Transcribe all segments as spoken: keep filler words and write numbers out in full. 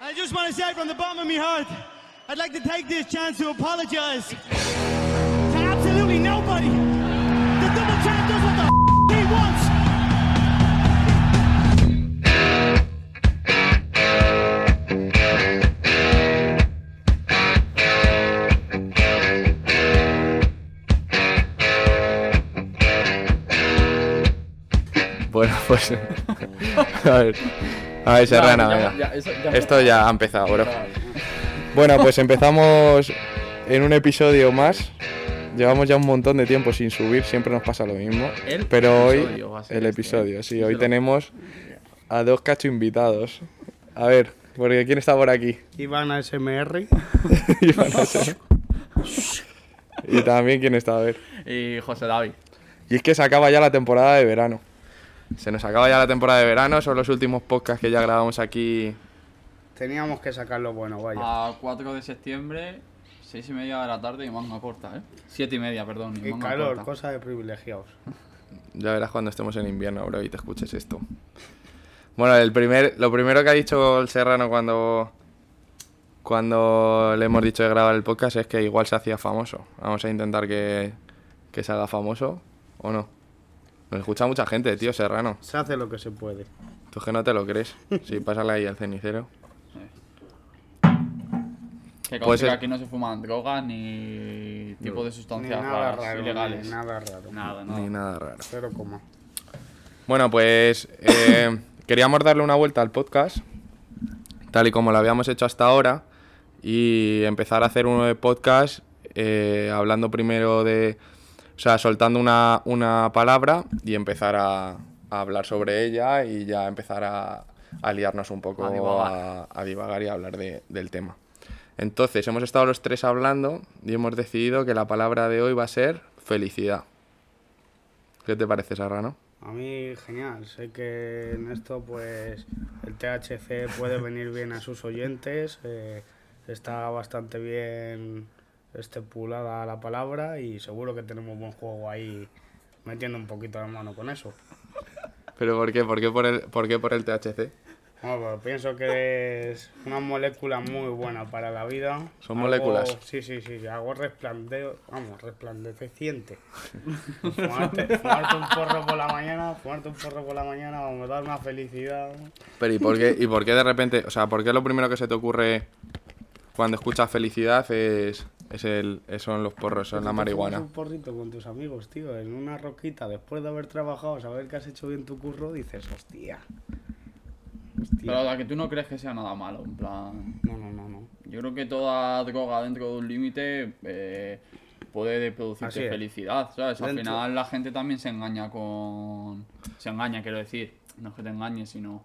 I just want to say from the bottom of my heart, I'd like to take this chance to apologize to absolutely nobody. The double champ does what the f- he wants. Bueno, pues a ver, a ver, Serrano, Ya, venga. ya, eso ya Esto ya ha empezado, bro. Bueno, pues empezamos en un episodio más. Llevamos ya un montón de tiempo sin subir, siempre nos pasa lo mismo. El Pero episodio hoy, va a ser el este, episodio, ¿eh? sí, Díselo. hoy tenemos a dos cacho invitados. A ver, porque ¿quién está por aquí? Iván A S M R. Iván A S M. Y también quién está, a ver. Y José David. Y es que se acaba ya la temporada de verano. Se nos acaba ya la temporada de verano, son los últimos podcasts que ya grabamos aquí. Teníamos que sacarlo bueno, vaya. A cuatro de septiembre, seis y media de la tarde y manga corta, ¿eh? Siete y media, perdón. Y y manga calor, corta. cosa de privilegiados. Ya verás cuando estemos en invierno, bro, y te escuches esto. Bueno, el primer, lo primero que ha dicho el Serrano cuando, cuando le hemos dicho de grabar el podcast es que igual se hacía famoso. Vamos a intentar que, que se haga famoso, ¿o no? Nos escucha mucha gente, tío, Serrano. Se hace lo que se puede. Tú es que no te lo crees. Sí, pásale ahí al cenicero. Que Pues conste que es- aquí no se fuman drogas ni tipo de Ni sustancias nada raras, raro, ilegales. ni nada raro. Nada, nada. Ni nada raro. Cero coma. Bueno, pues eh, queríamos darle una vuelta al podcast, tal y como lo habíamos hecho hasta ahora, y empezar a hacer un podcast eh, hablando primero de... O sea, soltando una, una palabra y empezar a, a hablar sobre ella y ya empezar a, a liarnos un poco A divagar. a, a divagar y a hablar de- del tema. Entonces, hemos estado los tres hablando y hemos decidido que la palabra de hoy va a ser felicidad. ¿Qué te parece, Serrano? A mí, genial. Sé que en esto, pues, el T H C puede venir bien a sus oyentes. eh, está bastante bien estipulada la palabra y seguro que tenemos buen juego ahí metiendo un poquito de mano con eso. ¿Pero por qué? ¿Por qué por el, por qué por el T H C? Bueno, pues pienso que es una molécula muy buena para la vida. ¿Son Algo- moléculas? Sí, sí, sí, algo resplandeo, vamos, resplandeciente. fumarte, fumarte un porro por la mañana, fumarte un porro por la mañana, vamos, dar una felicidad. Pero ¿y por qué, y por qué de repente, o sea, por qué lo primero que se te ocurre cuando escuchas felicidad es, es el, es- son los porros, son la Te fumas marihuana? un porrito con tus amigos, tío, en una roquita, después de haber trabajado, saber que has hecho bien tu curro, dices, hostia. Hostia. Pero la que tú no crees que sea nada malo, en plan... No, no, no, no. Yo creo que toda droga dentro de un límite eh, puede Así producirte es. felicidad, ¿sabes? Al Dentro- final la gente también se engaña con... Se engaña, quiero decir. No es que te engañes, sino...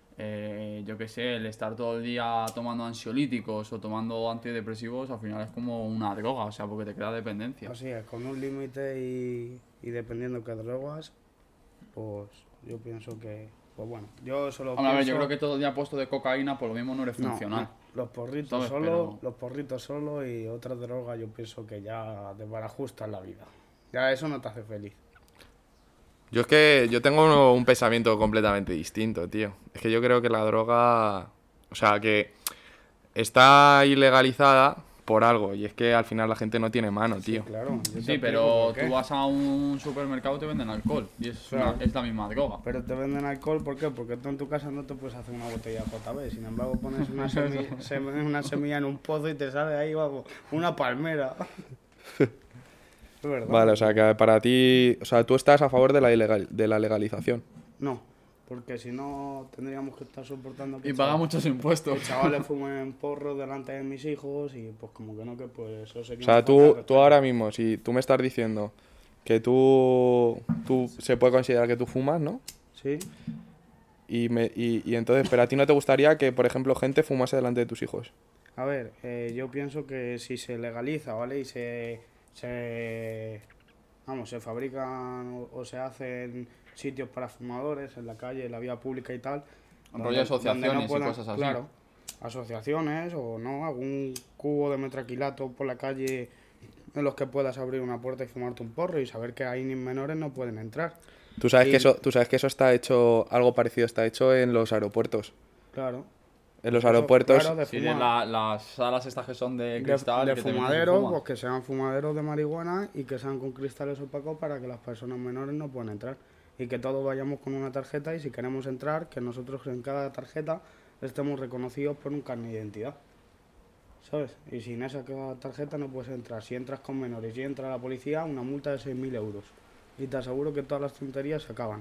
eh, yo qué sé, el estar todo el día tomando ansiolíticos o tomando antidepresivos, al final es como una droga, o sea, porque te crea dependencia. Así es, con un límite y, y dependiendo qué drogas, pues yo pienso que, pues bueno, yo solo Hombre, a ver, yo pienso- creo que todo el día puesto de cocaína, por lo mismo no eres no, funcional. no, los porritos ¿Sabes? solo, Pero- los porritos solo y otras drogas yo pienso que ya te barajustan la vida. Ya eso no te hace feliz. Yo es que yo tengo un, un pensamiento completamente distinto, tío. Es que yo creo que la droga, o sea, que está ilegalizada por algo y es que al final la gente no tiene mano, tío. Claro. yo te Sí, explico pero por qué. tú vas a un supermercado y te venden alcohol. Y es, una- Claro. es la misma droga. Pero te venden alcohol, ¿por qué? Porque tú en tu casa no te puedes hacer una botella de J B. Sin embargo, pones una semilla, sem- una semilla en un pozo y te sale ahí, vamos, una palmera. Es verdad. Vale, o sea, que para ti, o sea, tú estás a favor de la, ilegal, de la legalización. No, porque si no tendríamos que estar soportando que Y paga chaval- muchos impuestos. que chavales fumen porro delante de mis hijos y pues como que no, que pues eso sería O sea, una falta de tú, respeto. tú ahora mismo, si tú me estás diciendo que tú, tú se puede considerar que tú fumas, ¿no? Sí, Y, me, y, y entonces, pero a ti no te gustaría que, por ejemplo, gente fumase delante de tus hijos. a ver, eh, yo pienso que si se legaliza, ¿vale? Y se, se vamos, se fabrican o, o se hacen sitios para fumadores en la calle, en la vía pública y tal. Rollo donde- asociaciones donde y puedan- cosas así. Claro, asociaciones o no, algún cubo de metraquilato por la calle en los que puedas abrir una puerta y fumarte un porro y saber que ahí ni menores no pueden entrar. Tú sabes, Y- que eso, tú sabes que eso está hecho, algo parecido está hecho en los aeropuertos. Claro. En los Eso, aeropuertos. claro, de Sí, de fuma- la- las salas estas que son de de, cristal. de que te meten y fumaderos, fuman. pues que sean fumaderos de marihuana y que sean con cristales opacos para que las personas menores no puedan entrar. Y que todos vayamos con una tarjeta y si queremos entrar, que nosotros en cada tarjeta estemos reconocidos por un carnet de identidad. ¿Sabes? Y sin esa tarjeta no puedes entrar. Si entras con menores y entra la policía, una multa de seis mil euros. Y te aseguro que todas las tonterías se acaban.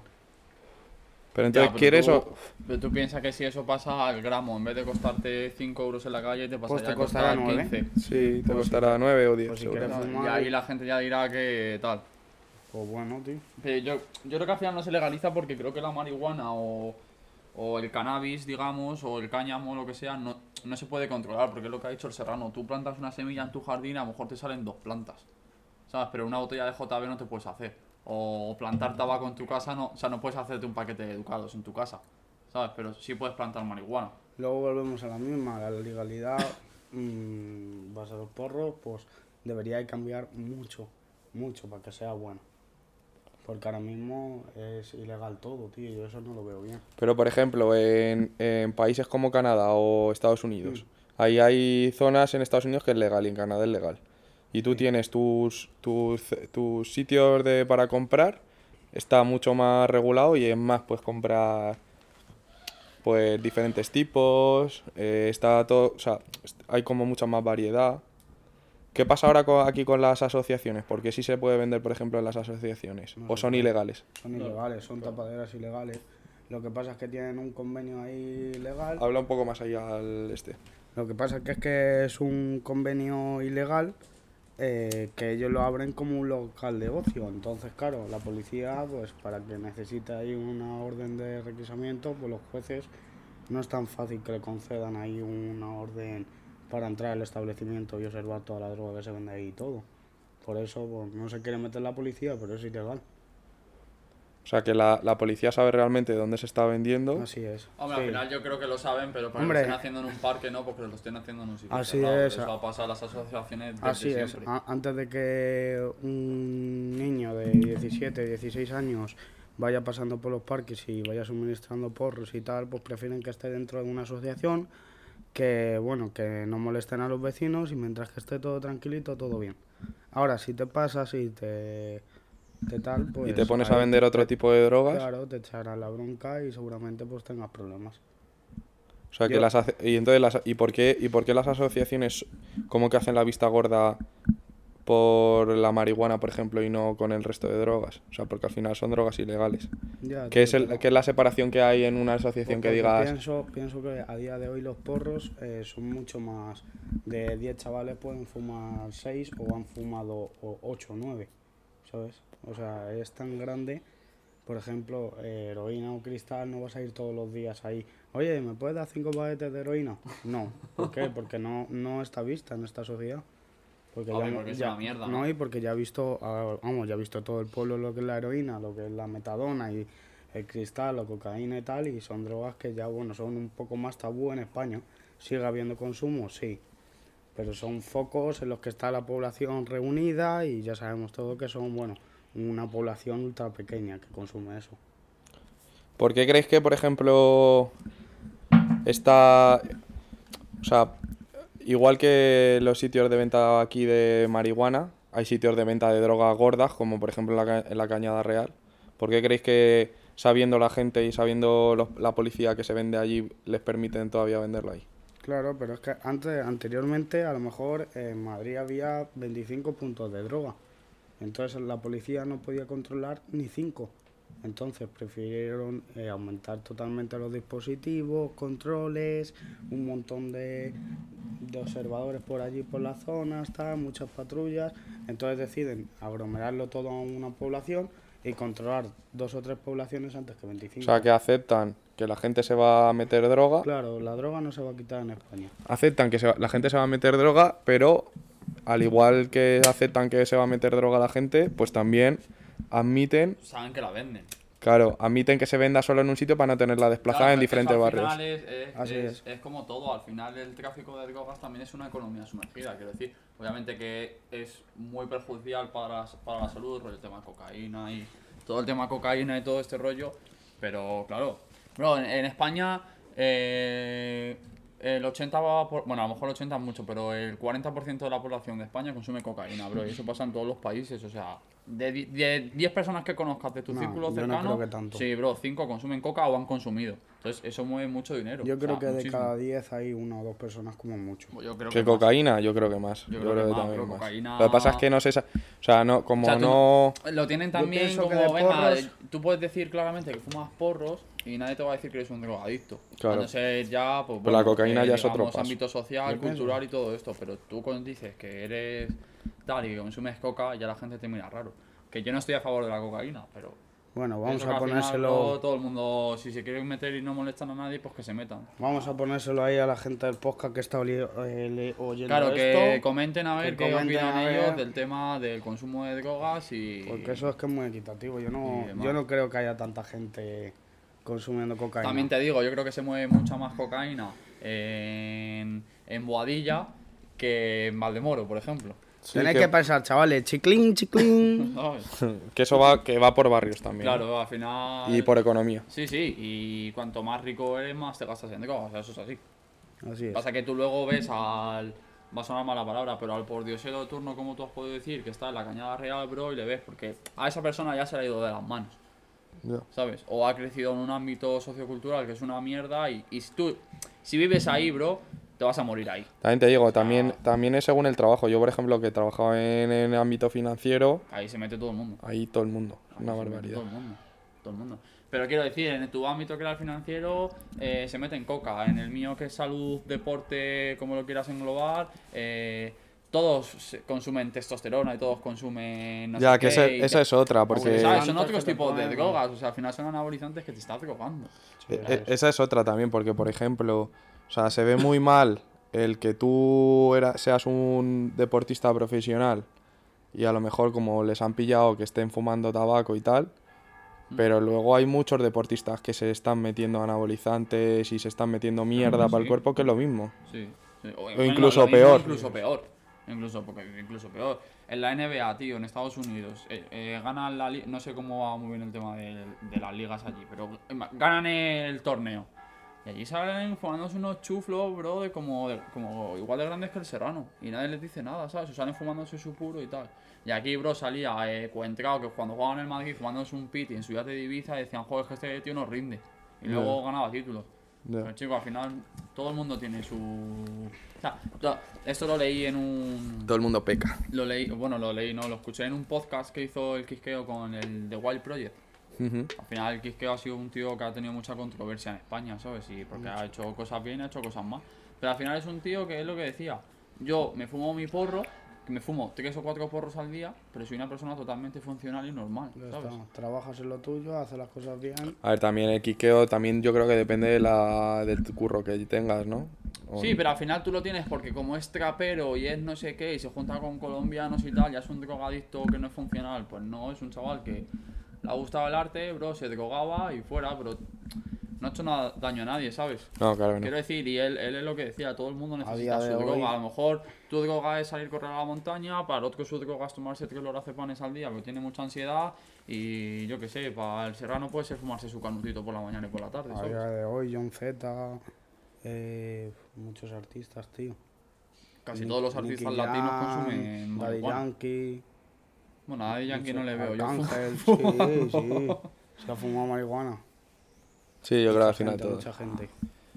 Pero Ya, entonces, pero ¿quieres tú, o...? Pero tú piensas que si eso pasa al gramo, en vez de costarte cinco euros en la calle, te Pues pasaría te a costar costará nueve. quince. Sí, te Pues costará nueve o diez pues si euros. quieres- ¿sabes? fumar Y ahí y- la gente ya dirá que tal. Pues bueno, tío. Pero yo, yo creo que al final no se legaliza porque creo que la marihuana o, o el cannabis, digamos, o el cáñamo, lo que sea, no, no se puede controlar, porque es lo que ha dicho el Serrano. Tú plantas una semilla en tu jardín, a lo mejor te salen dos plantas, ¿sabes? Pero una botella de J B no te puedes hacer. O plantar tabaco en tu casa, no, o sea, no puedes hacerte un paquete de educados en tu casa, ¿sabes? Pero sí puedes plantar marihuana. Luego volvemos a la misma, la legalidad, mmm, vas a los porros, pues debería de cambiar mucho, mucho para que sea bueno. Porque ahora mismo es ilegal todo, tío, yo eso no lo veo bien. Pero, por ejemplo, en, en países como Canadá o Estados Unidos, ahí hay zonas en Estados Unidos que es legal y en Canadá es legal. Y tú tienes tus, tus, tus sitios de, para comprar, está mucho más regulado y es más, puedes comprar pues diferentes tipos, eh, está todo, o sea, est- hay como mucha más variedad. ¿Qué pasa ahora co- aquí con las asociaciones? Porque sí se puede vender, por ejemplo, en las asociaciones, No o se son puede. ilegales. Son ilegales, son tapaderas ilegales. Lo que pasa es que tienen un convenio ahí legal. Habla un poco más allá al este. Lo que pasa es que es que es un convenio ilegal eh, que ellos lo abren como un local de ocio. Entonces, claro, la policía, pues para que necesite ahí una orden de requisamiento, pues los jueces no es tan fácil que le concedan ahí una orden para entrar al establecimiento y observar toda la droga que se vende ahí y todo. Por eso, pues no se quiere meter la policía, pero es ilegal. O sea, que la, la policía sabe realmente dónde se está vendiendo. Así es. Hombre, Sí. al final yo creo que lo saben, pero para Hombre. que lo estén haciendo en un parque no, porque lo estén haciendo en un sitio Así cerrado. es. Eso ha pasado a las asociaciones desde Así es, siempre. a- antes de que un niño de diecisiete, dieciséis años vaya pasando por los parques y vaya suministrando porros y tal, pues prefieren que esté dentro de una asociación, que bueno, que no molesten a los vecinos y mientras que esté todo tranquilito, todo bien. Ahora, si te pasas y te, te tal, pues... Y te pones a ahí vender te- otro tipo de drogas. Claro, te echarán la bronca y seguramente pues tengas problemas. O sea, que Yo- las ace- y entonces las, ¿y por qué y por qué las asociaciones como que hacen la vista gorda por la marihuana, por ejemplo, y no con el resto de drogas? O sea, porque al final son drogas ilegales. Ya, ¿Qué tío, es, el, pero- qué es la separación que hay en una asociación que Porque digas... Pienso, pienso que a día de hoy los porros eh, son mucho más. De diez chavales pueden fumar seis o han fumado ocho o nueve, ¿sabes? O sea, es tan grande. Por ejemplo, eh, heroína o cristal, no vas a ir todos los días ahí. Oye, ¿me puedes dar cinco paquetes de heroína? No. ¿Por qué? Porque no, no está vista en esta sociedad. Porque Hombre, ya, porque es ya- una mierda, no, ¿no? y porque ya he visto, ah, vamos, ya he visto todo el pueblo lo que es la heroína, lo que es la metadona y el cristal, la cocaína y tal, y son drogas que ya, bueno, son un poco más tabú en España. ¿Sigue habiendo consumo? Sí. Pero son focos en los que está la población reunida y ya sabemos todo que son, bueno, una población ultra pequeña que consume eso. ¿Por qué creéis que, por ejemplo, está... O sea, igual que los sitios de venta aquí de marihuana, hay sitios de venta de drogas gordas, como por ejemplo en la, ca- en la Cañada Real? ¿Por qué creéis que sabiendo la gente y sabiendo los- la policía que se vende allí, les permiten todavía venderlo ahí? Claro, pero es que antes, anteriormente, a lo mejor en Madrid había veinticinco puntos de droga. Entonces la policía no podía controlar ni cinco. Entonces prefirieron eh, aumentar totalmente los dispositivos, controles, un montón de, de observadores por allí por las zonas, tal, muchas patrullas. Entonces deciden aglomerarlo todo a una población y controlar dos o tres poblaciones antes que O veinticinco. sea, que aceptan que la gente se va a meter droga, Claro, la droga no se va a quitar en España. aceptan que se va- la gente se va a meter droga, pero al igual que aceptan que se va a meter droga la gente, pues también admiten, Saben que la venden. claro, admiten que se venda solo en un sitio para no tenerla desplazada Claro, en pero diferentes eso al barrios. final es, es- Así es- es. es como todo, al final el tráfico de drogas también es una economía sumergida, quiero decir, obviamente que es muy perjudicial para, para la salud, rollo el tema cocaína y todo el tema cocaína y todo este rollo, pero claro, bro, en, en España eh, el ochenta va por, bueno, a lo mejor el ochenta es mucho, pero el cuarenta por ciento de la población de España consume cocaína, bro. Y eso pasa en todos los países, o sea, de di- de diez personas que conozcas de tu No, círculo yo no cercano, creo que tanto. sí, bro, cinco consumen coca o han consumido. Entonces, eso mueve mucho dinero. Yo o creo sea, que de muchísimo. cada diez hay una o dos personas como mucho. Yo creo ¿Que que más. cocaína? Yo creo que más. Yo, creo creo que que más, también bro, más. cocaína- Lo que pasa es que no sé... esa- O sea, no, como O sea, tú no... Lo tienen también pienso como, que de venga, porros- tú puedes decir claramente que fumas porros y nadie te va a decir que eres un drogadicto. Claro. A no ser ya, pues Pero la bueno, cocaína eh, ya es otro digamos, paso. ámbito social, Yo pienso. cultural y todo esto. Pero tú cuando dices que eres tal y que consumes coca, ya la gente te mira raro. Que yo no estoy a favor de la cocaína, pero... Bueno, vamos pienso que a al final, ponérselo... bro, todo el mundo, si se quieren meter y no molestan a nadie, pues que se metan. Vamos a ponérselo ahí a la gente del podcast que está oli- eh, le- oyendo Claro, esto. que comenten a ver que qué comenten opinan a ver. ellos del tema del consumo de drogas y... Porque eso es que es muy equitativo. Yo y no, demás. yo no creo que haya tanta gente consumiendo cocaína. También te digo, yo creo que se mueve mucha más cocaína en, en Boadilla que en Valdemoro, por ejemplo. Sí, Tenéis que- que pensar, chavales, chiclín, chiclín. ¿Sabes? Que eso va, que va por barrios también. Claro, al final... Y por economía. Sí, sí, y cuanto más rico eres, más te gastas en drogas, o sea, eso es así. Así es. Pasa que tú luego ves al... Va a sonar mala palabra, pero al pordiosero de turno, como tú has podido decir, que está en la Cañada Real, bro, y le ves, porque a esa persona ya se le ha ido de las manos. Ya. ¿Sabes? O ha crecido en un ámbito sociocultural que es una mierda y, y si tú, si vives ahí, bro, te vas a morir ahí. También te digo, también, también es según el trabajo. Yo, por ejemplo, que trabajaba en, en el ámbito financiero, Ahí se mete todo el mundo. ahí todo el mundo. Ahí Una se mete barbaridad. Todo el mundo. Todo el mundo. Pero quiero decir, en tu ámbito que era el financiero, eh, se mete en coca. En el mío, que es salud, deporte, como lo quieras englobar, eh, todos se- consumen testosterona y todos consumen. No Ya, sé que qué, esa, y esa te- es otra, porque... ¿Sabes? Son Antes otros que te tipos de ponen- drogas. O sea, al final son anabolizantes que te estás drogando. E- e- esa es otra también, porque por ejemplo, o sea, se ve muy mal el que tú era- seas un deportista profesional y a lo mejor como les han pillado que estén fumando tabaco y tal, pero luego hay muchos deportistas que se están metiendo anabolizantes y se están metiendo mierda para el sí. cuerpo, que es lo mismo. Sí, sí. O, incluso lo mismo, peor. Incluso peor. Incluso, porque, incluso peor. En la N B A, tío, en Estados Unidos, eh, eh, ganan la li- no sé cómo va muy bien el tema de, de las ligas allí, pero eh, ganan el torneo. Y allí salen fumándose unos chuflos, bro, de como, de- como igual de grandes que el Serrano. Y nadie les dice nada, ¿sabes? O salen fumándose su puro y tal. Y aquí, bro, salía eh, Cuentrao, que cuando jugaban en el Madrid fumándose un piti en su yate de Ibiza, decían, joder, es que este tío no rinde. Y luego ganaba títulos. Ya. Pero chico, al final todo el mundo tiene su... O sea, to- esto lo leí en un... Todo el mundo peca. Lo leí, bueno, lo leí, no, lo escuché en un podcast que hizo el Quisqueo con el The Wild Project. Ujú. Al final el Quisqueo ha sido un tío que ha tenido mucha controversia en España, ¿sabes? Y porque ha hecho cosas bien, ha hecho cosas mal. Pero al final es un tío que es lo que decía. Yo me fumo mi porro, que me fumo tres o cuatro porros al día, pero soy una persona totalmente funcional y normal, Ya ¿sabes? está. Trabajas en lo tuyo, haces las cosas bien. A ver, también el quiqueo, también yo creo que depende de la, del curro que tengas, ¿no? O- Sí, pero al final tú lo tienes porque como es trapero y es no sé qué y se junta con colombianos y tal, ya es un drogadicto que no es funcional. Pues no, es un chaval que le ha gustado el arte, bro, se drogaba y fuera, pero no ha hecho nada, daño a nadie, ¿sabes? No, claro que no. Quiero decir, y él, él es lo que decía, todo el mundo necesita día su de droga. hoy- A lo mejor tu droga es salir a correr a la montaña, para el otro su droga es tomarse tres lorazepanes al día porque tiene mucha ansiedad y yo qué sé, para el serrano puede ser fumarse su canutito por la mañana y por la tarde, A ¿sabes? día de hoy, John Z, eh, muchos artistas, tío. Casi Ni- todos los Nicky artistas latinos Jam, consumen Daddy marihuana. Yankee. Bueno, a Daddy Yankee no le veo yo. Arcángel, sí, sí. Se ha fumado marihuana. Sí, yo creo que al Mucha final gente, todo. Mucha gente.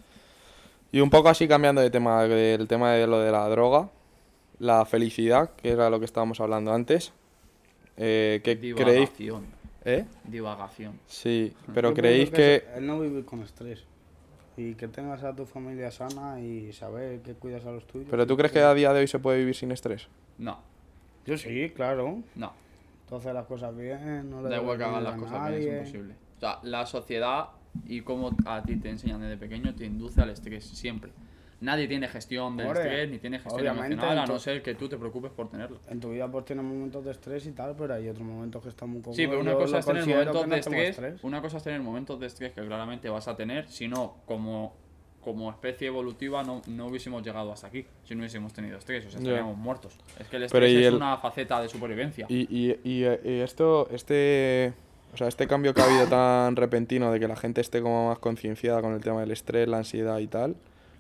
Y un poco así cambiando de tema, del tema de lo de la droga, la felicidad, que era lo que estábamos hablando antes. Eh, ¿Qué creéis? Divagación. ¿Eh? Divagación. Sí, pero Yo creéis pienso que... es el no vivir con estrés. Y que tengas a tu familia sana y saber que cuidas a los tuyos. ¿Pero tú crees que a día de hoy se puede vivir sin estrés? No, Yo sí, claro. no. Tú haces las cosas bien, no le Da igual que debes hagan daño las a cosas bien, es nadie. imposible. O sea, la sociedad y cómo a ti te enseñan desde pequeño te induce al estrés siempre. Nadie tiene gestión del Hombre, estrés ni tiene gestión obviamente, emocional a no entonces- ser que tú te preocupes por tenerlo. En tu vida pues tienes momentos de estrés y tal, pero hay otros momentos que están muy cómodos. Sí, pero una Yo cosa lo es tener considero momentos que de no tengo estrés, una cosa es tener momentos de estrés que claramente vas a tener, si no, como, como especie evolutiva no, no hubiésemos llegado hasta aquí, si no hubiésemos tenido estrés, o sea, Ya. estaríamos muertos. Es que el Pero estrés y es el- una faceta de supervivencia. Y, y, y, eh, y esto, este, o sea, este cambio que ha habido tan repentino de que la gente esté como más concienciada con el tema del estrés, la ansiedad y tal,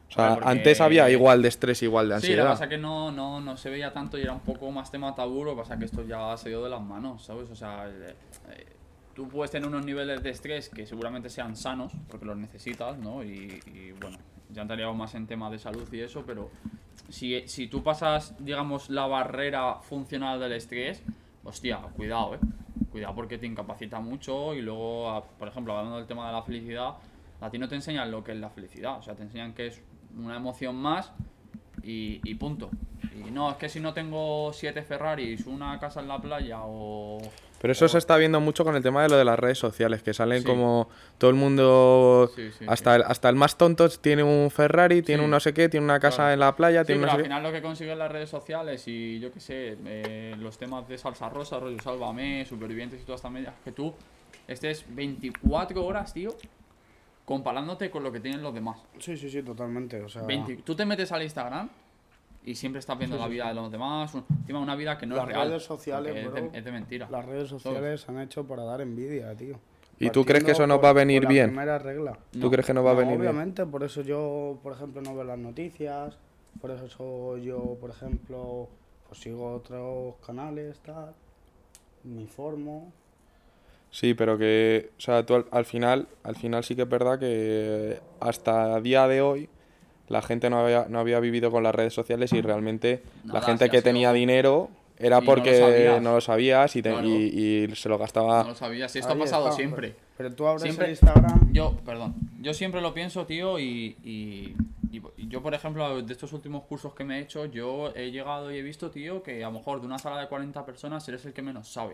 O sea, Claro, porque- antes había igual de estrés, igual de Sí, lo que ansiedad. pasa es que no, no, no se veía tanto y era un poco más tema tabú, lo que pasa es que esto ya se dio de las manos, ¿sabes? O sea, eh, eh, tú puedes tener unos niveles de estrés que seguramente sean sanos, porque los necesitas, ¿no? Y, y, bueno, ya entraríamos más en temas de salud y eso, pero si, si tú pasas, digamos, la barrera funcional del estrés, hostia, cuidado, ¿eh? Cuidado porque te incapacita mucho y luego, a- por ejemplo, hablando del tema de la felicidad, a ti no te enseñan lo que es la felicidad, o sea, te enseñan que es una emoción más y, y punto. Y no, es que si no tengo siete Ferraris, una casa en la playa o... Pero eso o- se está viendo mucho con el tema de lo de las redes sociales, que salen Sí. como todo el mundo, Sí, sí, hasta, sí. El, hasta el más tonto tiene un Ferrari, tiene Sí. un no sé qué, tiene una casa Claro. en la playa, Sí, tiene pero un al no sé qué. final lo que consiguen las redes sociales y yo qué sé, eh, los temas de salsa rosa, rollo sálvame, supervivientes y todas estas medias, que tú estés veinticuatro horas, tío, comparándote con lo que tienen los demás. Sí, sí, sí, totalmente. O sea, veinte Tú te metes al Instagram y siempre estás viendo la vida de los demás, un- encima una vida que no las es real. redes sociales, porque es, bro, de, es de mentira. las redes sociales se han hecho para dar envidia, tío. ¿Y tú crees que eso Partiendo nos va a por- venir por la bien? primera regla. ¿Tú No. crees que nos va a No, venir bien? obviamente, por eso yo, por ejemplo, no veo las noticias, por eso yo, por ejemplo, pues sigo otros canales, tal, me informo. Sí, pero que, o sea, tú al, al final, al final sí que es verdad que hasta a día de hoy la gente no había, no había vivido con las redes sociales y realmente la Nada, gente sí, que ha sido- tenía dinero era Y no lo porque sabías. no lo sabías y, te- Claro. y- y se lo gastaba. No lo sabías, si esto Ahí ha pasado está, siempre. Pero, pero tú abres Siempre- el Instagram. Yo, perdón, yo siempre lo pienso, tío, y, y, y- y yo, por ejemplo, de estos últimos cursos que me he hecho, yo he llegado y he visto, tío, que a lo mejor de una sala de cuarenta personas eres el que menos sabe.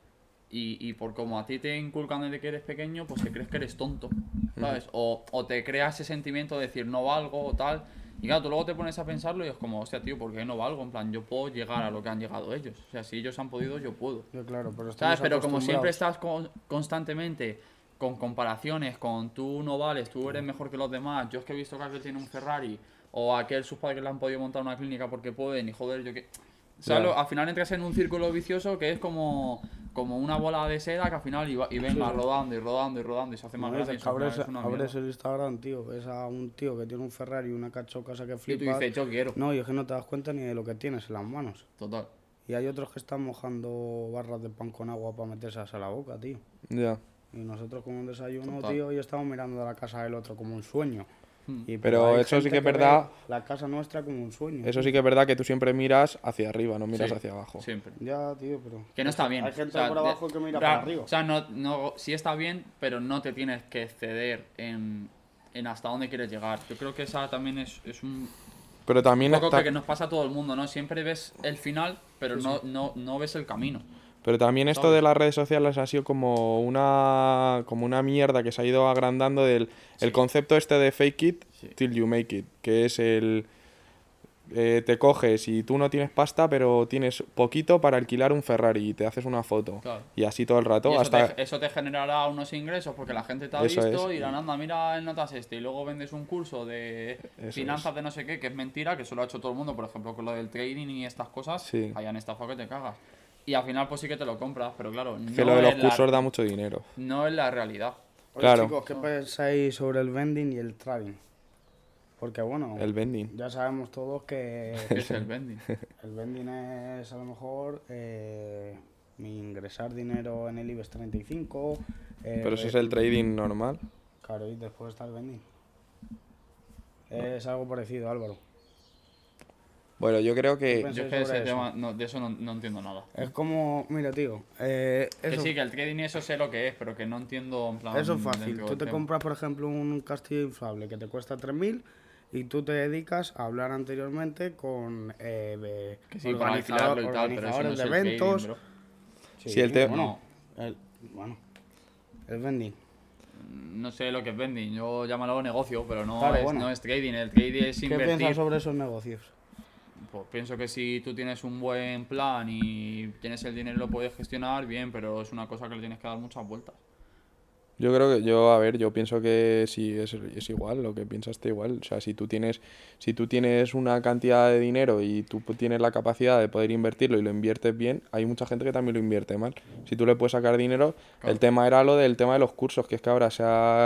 Y, y por como a ti te inculcan desde que eres pequeño, pues te crees que eres tonto, ¿sabes? O, o te crea ese sentimiento de decir no valgo o tal. Y claro, tú luego te pones a pensarlo y es como, hostia, tío, ¿por qué no valgo? En plan, yo puedo llegar a lo que han llegado ellos. O sea, si ellos han podido, yo puedo. Yo, claro, pero ¿Sabes? estamos Pero como siempre acostumbrados. estás con- constantemente con comparaciones, con tú no vales, tú eres mejor que los demás, yo es que he visto que aquel tiene un Ferrari, o a aquel sus padres le han podido montar una clínica porque pueden, y joder, yo que... ¿Sabes? Ya. Al final entras en un círculo vicioso que es como, como una bola de seda que al final iba, y venga rodando y rodando y rodando y se hace más No, grande y dices eso que al final abres, es una abres mierda. el Instagram, tío, ves a un tío que tiene un Ferrari y una cachoca que Y tú flipas. dices, yo quiero. No, y es que no te das cuenta ni de lo que tienes en las manos. Total. Y hay otros que están mojando barras de pan con agua para metérselas a la boca, tío. Ya. Y nosotros con un desayuno, Total. tío, y estamos mirando a la casa del otro como un sueño. Mm. Y, Pero hay eso sí gente que es ve verdad. La casa nuestra como un sueño. Eso tío. sí que es verdad que tú siempre miras hacia arriba, no miras Sí, hacia abajo. Siempre. Ya, tío, pero... Que no está bien. Hay gente O sea, por de- abajo que mira ra- para arriba. O sea, no, no, sí está bien, pero no te tienes que exceder en, en hasta dónde quieres llegar. Yo creo que esa también es, es un Pero también poco está- que, que nos pasa a todo el mundo, ¿no? Siempre ves el final, pero no, no, no ves el camino. Pero también esto ¿Sabes? de las redes sociales ha sido como una como una mierda que se ha ido agrandando del el Sí. concepto este de fake it Sí. till you make it, que es el eh, te coges y tú no tienes pasta, pero tienes poquito para alquilar un Ferrari y te haces una foto. Claro. Y así todo el rato Y eso, hasta te, eso te generará unos ingresos porque la gente te ha Eso visto es. y dirán, anda, mira el notas este. Y luego vendes un curso de Eso finanzas de no sé qué, que es mentira, que eso lo ha hecho todo el mundo, por ejemplo, con lo del trading y estas cosas. Sí. Hayan estafado que te cagas. Y al final, pues sí que te lo compras, pero claro, que no lo de los es la- cursos da mucho dinero. no es la realidad. Oye, Claro. chicos, ¿qué pensáis sobre el vending y el trading? Porque, bueno, El vending. ya sabemos todos que ¿Qué es el vending? el vending es a lo mejor eh, mi ingresar dinero en el IBEX treinta y cinco. eh, Pero eso es el trading normal. Claro, y después está el vending. Es algo parecido, Álvaro. Bueno, yo creo que Pensé Yo es que sobre ese eso. tema, no, de eso no, no entiendo nada. Es como, mira, tío, eh, Que eso, sí, que el trading y eso sé lo que es, pero que no entiendo en plan. eso es fácil. dentro Tú del te tema. compras, por ejemplo, un castillo inflable que te cuesta tres mil y tú te dedicas a hablar anteriormente con eh, de Que sí, para organizador- alquilarlo y tal, pero eso no organizadores es de el trading, eventos. bro. Sí, el te- bueno, el, bueno, el vending. No sé lo que es vending, yo llámalo negocio, pero no, Claro, es, bueno. no es trading. El trading es ¿Qué invertir. piensas sobre esos negocios? Pues pienso que si tú tienes un buen plan y tienes el dinero y lo puedes gestionar, bien, pero es una cosa que le tienes que dar muchas vueltas. Yo creo que yo, a ver, yo pienso que sí es, es igual, lo que piensas te igual. O sea, si tú tienes, si tú tienes una cantidad de dinero y tú pu- tienes la capacidad de poder invertirlo y lo inviertes bien, hay mucha gente que también lo invierte mal. Si tú le puedes sacar dinero, Claro. el tema era lo del tema de los cursos, que es que ahora se ha,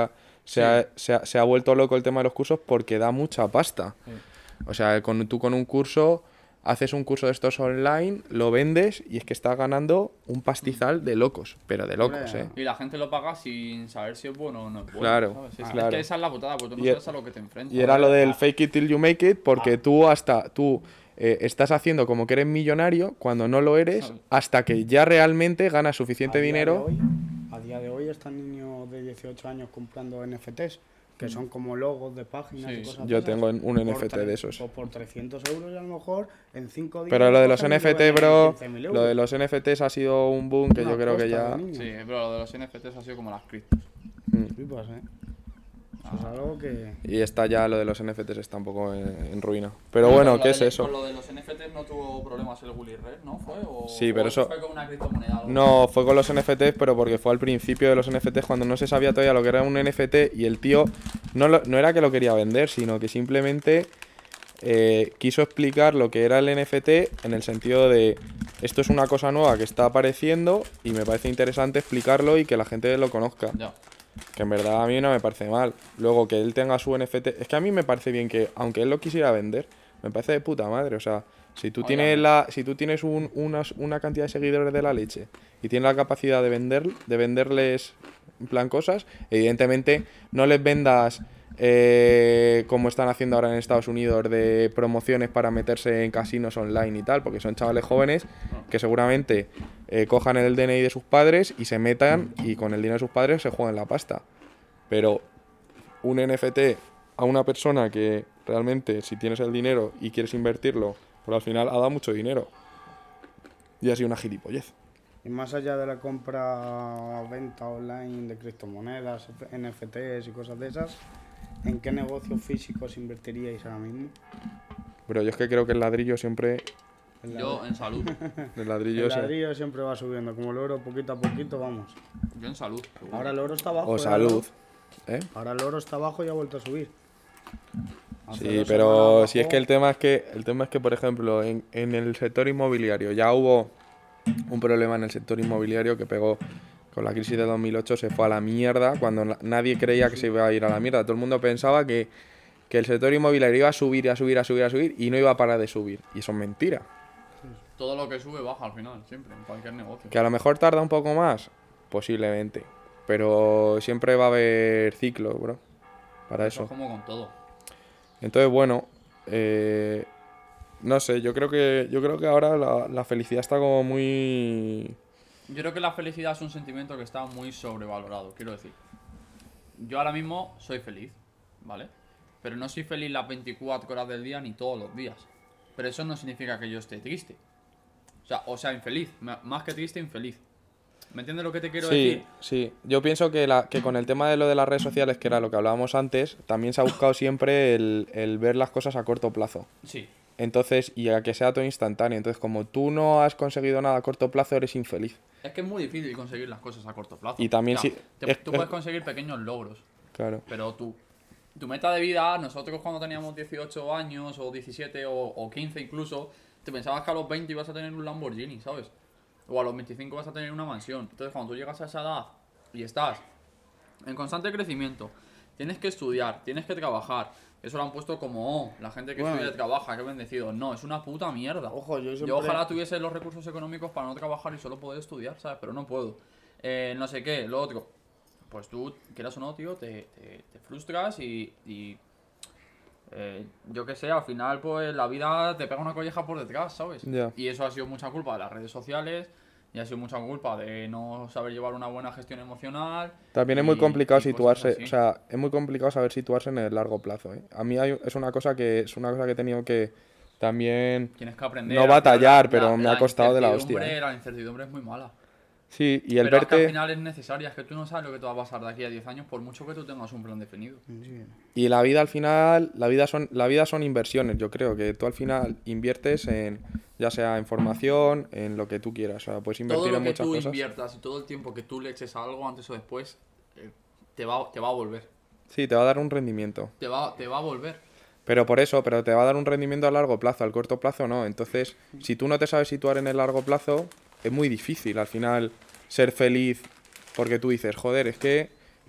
se, Sí. ha, se, ha, se ha vuelto loco el tema de los cursos porque da mucha pasta. Sí. O sea, con, tú con un curso, haces un curso de estos online, lo vendes y es que estás ganando un pastizal de locos, pero de locos, Hombre, ¿eh? Y la gente lo paga sin saber si es bueno o no es bueno. Claro, ¿sabes? Es, claro. es que esa es la putada, porque tú no Y- sabes a lo que te enfrentas. Y era lo del Ah, fake it till you make it, porque tú hasta tú eh, estás haciendo como que eres millonario cuando no lo eres, ¿Sabes? hasta que ya realmente ganas A suficiente día de dinero. hoy- a día de hoy están niños de dieciocho años comprando N F Ts, que son como logos de páginas Sí. y cosas Yo de esas, tengo un por N F T tre- de esos. O por trescientos euros y a lo mejor en cinco días. Pero lo de los cogen N y F T, venden en bro, quince mil lo euros. de los N F Ts ha sido un boom que Una yo creo que costa ya... de niños. Sí, pero lo de los N F Ts ha sido como las criptos. Flipas, ¿eh? Eso es algo que... Y está ya, lo de los N F Ts está un poco en, en ruina. Pero Con bueno, lo ¿qué de- es eso? Con lo de los N F Ts no tuvo problemas el Willy Red, ¿no? ¿Fue? O, Sí, pero o eso- fue con una criptomoneda. algo No, fue con los N F Ts, pero porque fue al principio de los N F Ts cuando no se sabía todavía lo que era un N F T y el tío no, lo- no era que lo quería vender, sino que simplemente eh, quiso explicar lo que era el N F T en el sentido de esto es una cosa nueva que está apareciendo y me parece interesante explicarlo y que la gente lo conozca. Ya. Que en verdad a mí no me parece mal. Luego que él tenga su N F T. Es que a mí me parece bien que, aunque él lo quisiera vender, me parece de puta madre. O sea, si tú tienes Obviamente. la. Si tú tienes un- unas- una cantidad de seguidores de la leche y tienes la capacidad de vender, de venderles en plan cosas, evidentemente no les vendas eh, como están haciendo ahora en Estados Unidos de promociones para meterse en casinos online y tal, porque son chavales jóvenes que seguramente eh, cojan el D N I de sus padres y se metan y con el dinero de sus padres se jueguen la pasta. Pero un N F T a una persona que realmente si tienes el dinero y quieres invertirlo, pues al final ha dado mucho dinero. Y ha sido una gilipollez. Y más allá de la compra-venta online de criptomonedas, N F Ts y cosas de esas, ¿en qué negocios físicos invertiríais ahora mismo? Pero yo es que creo que el ladrillo siempre... El Yo en salud. El ladrillo, El se- ladrillo siempre va subiendo, como el oro poquito a poquito vamos. Yo en salud. seguro. Ahora el oro está abajo. O ¿eh? salud. ¿Eh? Ahora el oro está abajo y ha vuelto a subir. Hace Sí, dos pero semanas si es bajó. que el tema es que, el tema es que, por ejemplo, en, en el sector inmobiliario ya hubo un problema en el sector inmobiliario que pegó con la crisis de dos mil ocho, se fue a la mierda cuando na- nadie creía que se iba a ir a la mierda. Todo el mundo pensaba que, que el sector inmobiliario iba a subir, a subir, a subir, a subir y no iba a parar de subir. Y eso es mentira. Todo lo que sube baja al final, siempre, en cualquier negocio. Que a lo mejor tarda un poco más, posiblemente. Pero siempre va a haber ciclos, bro. Para Eso eso. es como con todo. Entonces, bueno, eh, no sé, yo creo que yo creo que ahora la, la felicidad está como muy... Yo creo que la felicidad es un sentimiento que está muy sobrevalorado, quiero decir. Yo ahora mismo soy feliz, ¿vale? Pero no soy feliz las veinticuatro horas del día ni todos los días. Pero eso no significa que yo esté triste. O sea, o sea, infeliz. M- Más que triste, infeliz. ¿Me entiendes lo que te quiero Sí, decir? sí. Yo pienso que, la, que con el tema de lo de las redes sociales, que era lo que hablábamos antes, también se ha buscado siempre el, el ver las cosas a corto plazo. Sí. Entonces, y a que sea todo instantáneo. Entonces, como tú no has conseguido nada a corto plazo, eres infeliz. Es que es muy difícil conseguir las cosas a corto plazo. Y también O sea, sí- te- es- tú es- puedes conseguir pequeños logros. Claro. Pero tú, tu meta de vida, nosotros cuando teníamos dieciocho años, o diecisiete, o, o quince incluso, te pensabas que a los veinte ibas a tener un Lamborghini, ¿sabes? O a los veinticinco vas a tener una mansión. Entonces, cuando tú llegas a esa edad y estás en constante crecimiento, tienes que estudiar, tienes que trabajar. Eso lo han puesto como, oh, la gente que Bueno, estudia y trabaja, qué bendecido. No, es una puta mierda. Ojo, yo Yo siempre- ojalá tuviese los recursos económicos para no trabajar y solo poder estudiar, ¿sabes? Pero no puedo. Eh, no sé qué, lo otro. Pues tú, quieras o no, tío, te, te, te frustras y, y eh, yo qué sé, al final pues la vida te pega una colleja por detrás, ¿sabes? Ya. Y eso ha sido mucha culpa de las redes sociales y ha sido mucha culpa de no saber llevar una buena gestión emocional. También es y- muy complicado y cosas situarse, así. o sea, es muy complicado saber situarse en el largo plazo, ¿eh? A mí hay- es una cosa que es una cosa que he tenido que también Tienes que aprender. no al final batallar, la- pero la- me ha la costado de la hostia, incertidumbre- ¿eh? La incertidumbre es muy mala. Sí, y el Pero es que al verte final es necesaria, es que tú no sabes lo que te va a pasar de aquí a diez años por mucho que tú tengas un plan definido. Sí. y la vida al final, la vida son la vida son inversiones, yo creo que tú al final inviertes en ya sea en formación, en lo que tú quieras, o sea, puedes Todo invertir lo en que muchas tú cosas. inviertas y todo el tiempo que tú le eches a algo antes o después, eh, te, va, te va a volver. Sí, te va a dar un rendimiento. Te va, te va a volver. Pero por eso, pero te va a dar un rendimiento a largo plazo, al corto plazo no. Entonces, si tú no te sabes situar en el largo plazo, es muy difícil al final ser feliz porque tú dices, joder, es que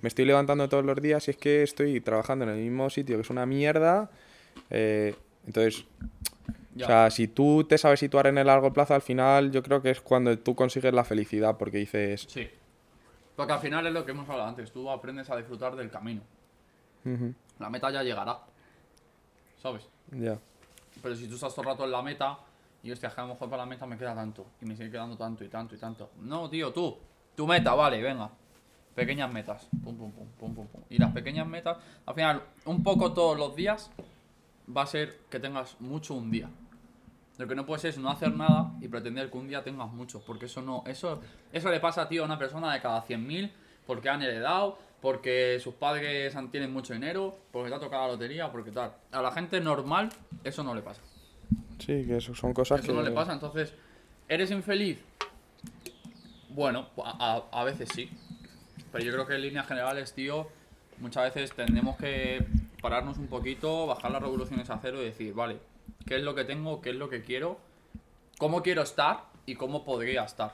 me estoy levantando todos los días y es que estoy trabajando en el mismo sitio, que es una mierda. Eh, entonces, Ya. o sea, si tú te sabes situar en el largo plazo, al final yo creo que es cuando tú consigues la felicidad, porque dices... Sí. Porque al final es lo que hemos hablado antes, tú aprendes a disfrutar del camino. Ujú, La meta ya llegará. ¿Sabes? ya. Pero si tú estás todo el rato en la meta y hostia, que a lo mejor para la meta me queda tanto y me sigue quedando tanto y tanto y tanto. No, tío, tú. Tu meta, vale, venga. Pequeñas metas. Pum, pum, pum, pum, pum, pum. Y las pequeñas metas, al final, un poco todos los días va a ser que tengas mucho un día. Lo que no puedes es no hacer nada y pretender que un día tengas mucho. Porque eso no. Eso, eso le pasa, tío, a una persona de cada cien mil porque han heredado, porque sus padres han- tienen mucho dinero, porque te ha tocado la lotería, porque tal. A la gente normal, eso no le pasa. Sí, que eso son cosas Eso que... no le pasa, entonces, ¿eres infeliz? Bueno, a, a- a veces sí. Pero yo creo que en líneas generales, tío, muchas veces tendremos que pararnos un poquito, bajar las revoluciones a cero y decir, vale, ¿qué es lo que tengo? ¿Qué es lo que quiero? ¿Cómo quiero estar? ¿Y cómo podría estar?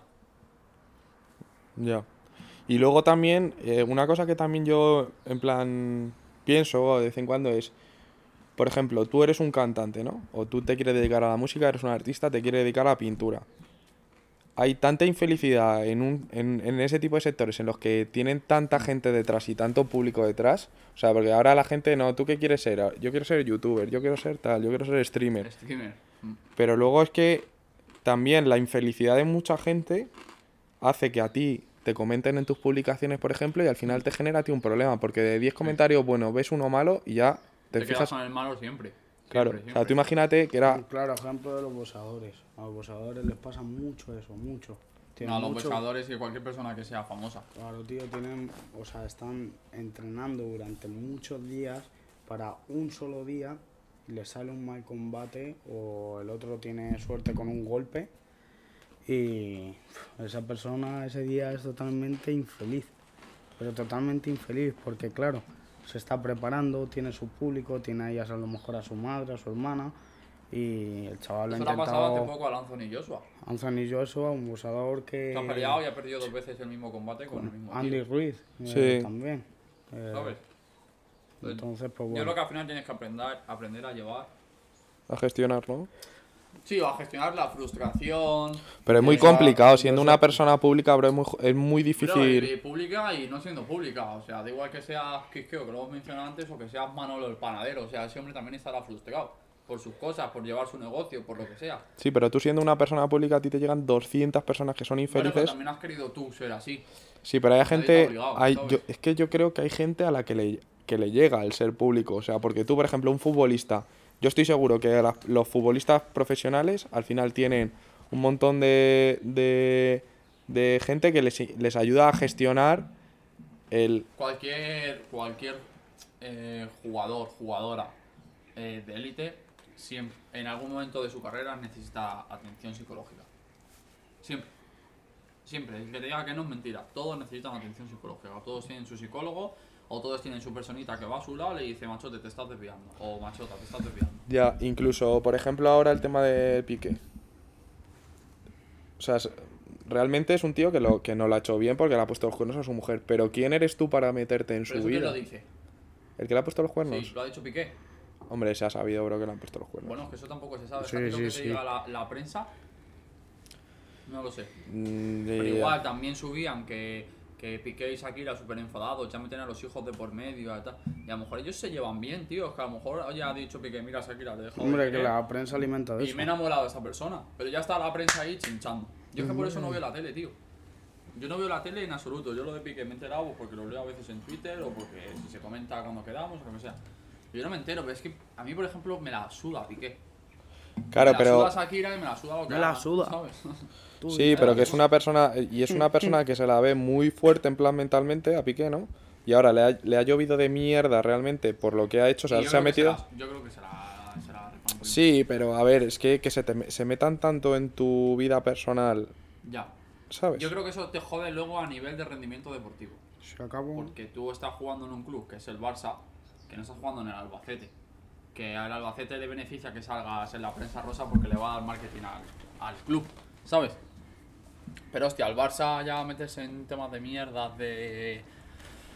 Ya. Y luego también, eh, una cosa que también yo, en plan, pienso de vez en cuando es, por ejemplo, tú eres un cantante, ¿no? O tú te quieres dedicar a la música, eres un artista, te quieres dedicar a la pintura. Hay tanta infelicidad en, un, en, en ese tipo de sectores en los que tienen tanta gente detrás y tanto público detrás. O sea, porque ahora la gente, no, ¿tú qué quieres ser? Yo quiero ser youtuber, yo quiero ser tal, yo quiero ser streamer. Streamer. Mm. Pero luego es que también la infelicidad de mucha gente hace que a ti te comenten en tus publicaciones, por ejemplo, y al final te genera a ti un problema, porque de diez comentarios buenos ves uno malo y ya te, Te, fijas... quedas con el malo siempre. Claro, Siempre, o sea, tú siempre. imagínate que era... Un claro ejemplo de los boxeadores. A los boxeadores les pasa mucho eso, mucho. Tienen No, a los mucho- boxeadores y cualquier persona que sea famosa. Claro, tío, tienen, o sea, están entrenando durante muchos días para un solo día y les sale un mal combate o el otro tiene suerte con un golpe y pf, esa persona ese día es totalmente infeliz, pero totalmente infeliz porque claro, se está preparando, tiene su público, tiene ahí a lo mejor a su madre, a su hermana y el chaval lo ha Eso le ha pasado hace intentado... poco al Anthony Joshua. Anthony Joshua, un boxeador que... Se ha peleado y ha perdido dos veces el mismo combate con el mismo Andy tío. Ruiz eh, Sí. también. Eh, ¿Sabes? Entonces, pues Yo bueno. creo que al final tienes que aprender, aprender a llevar. a gestionar, ¿no? Sí, o a gestionar la frustración. Pero es muy eh, complicado, pues siendo eso- una persona pública, bro, es muy, es muy Pero, difícil. eh, pública y no siendo pública. O sea, da igual que seas Quisqueo, que lo hemos mencionado antes, o que seas Manolo el panadero. O sea, ese hombre también estará frustrado por sus cosas, por llevar su negocio, por lo que sea. Sí, pero tú siendo una persona pública, a ti te llegan doscientas personas que son Bueno, pero infelices. también has querido tú ser así. Sí, pero hay Nadie te ha gente... obligado, hay, ¿sabes? yo, es que yo creo que hay gente a la que le, que le llega el ser público. O sea, porque tú, por ejemplo, un futbolista... Yo estoy seguro que la- los futbolistas profesionales al final tienen un montón de, de, de gente que les, les ayuda a gestionar el... Cualquier, cualquier eh, jugador, jugadora eh, de élite, siempre, en algún momento de su carrera necesita atención psicológica. Siempre. Siempre. El que te diga que no es mentira. Todos necesitan atención psicológica. Todos tienen su psicólogo o todos tienen su personita que va a su lado y le dice, machote, te estás desviando. O machota, te estás desviando. Ya, incluso, por ejemplo, ahora el tema de Piqué. O sea, es- realmente es un tío que, lo, que no lo ha hecho bien porque le ha puesto los cuernos a su mujer. Pero ¿quién eres tú para meterte en Pero su eso quién vida? lo dice. ¿El que le ha puesto los cuernos? Sí, lo ha dicho Piqué. Hombre, se ha sabido, bro, que le han puesto los cuernos. Bueno, es que eso tampoco se sabe. Sí, ¿Sabes lo sí, que te sí. diga la, la prensa? No lo sé. Mm, Pero ya. igual también subían que, que Piqué y Shakira súper enfadados, ya meten a los hijos de por medio y tal. Y a lo mejor ellos se llevan bien, tío. Es que a lo mejor oye, ha dicho Piqué, mira Shakira, te he dejado de Hombre, que querer la prensa alimenta de y eso. me he enamorado de esa persona. Pero ya está la prensa ahí chinchando. Yo es que por eso no veo la tele, tío. Yo no veo la tele en absoluto. Yo lo de Piqué me he enterado pues, porque lo leo a veces en Twitter o porque si se comenta cuando quedamos o lo que sea. Yo no me entero, pero es que a mí, por ejemplo, me la suda Piqué. Claro, me la pero... suda Shakira y me la suda lo que Me la haga, suda. ¿sabes? Sí, pero que es una persona, y es una persona que se la ve muy fuerte en plan mentalmente a Piqué, ¿no? Y ahora le ha, le ha llovido de mierda realmente por lo que ha hecho, o sea, Y yo se ha creo que metido... la- yo creo que se la, se la repan por Sí, pero a ver, es que, que se, te- se metan tanto en tu vida personal, Ya. ¿sabes? Yo creo que eso te jode luego a nivel de rendimiento deportivo. Se acabó. Porque tú estás jugando en un club que es el Barça, que no estás jugando en el Albacete. Que al Albacete le beneficia que salgas en la prensa rosa porque le va a dar marketing al, al club, ¿sabes? Pero hostia, al Barça ya meterse en temas de mierda, de,